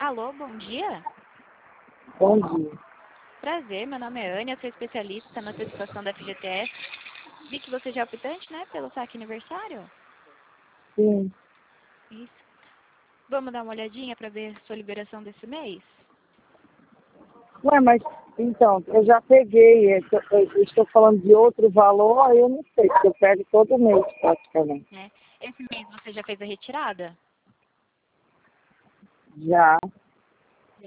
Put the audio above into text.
Alô, bom dia. Bom dia. Prazer, meu nome é Ania, sou especialista na satisfação da FGTS. Vi que você já é optante, né, pelo saque aniversário? Sim. Isso. Vamos dar uma olhadinha para ver sua liberação desse mês? Ué, mas então, eu já peguei, eu estou falando de outro valor, aí eu não sei, porque eu pego todo mês praticamente. Esse mês você já fez a retirada? Já.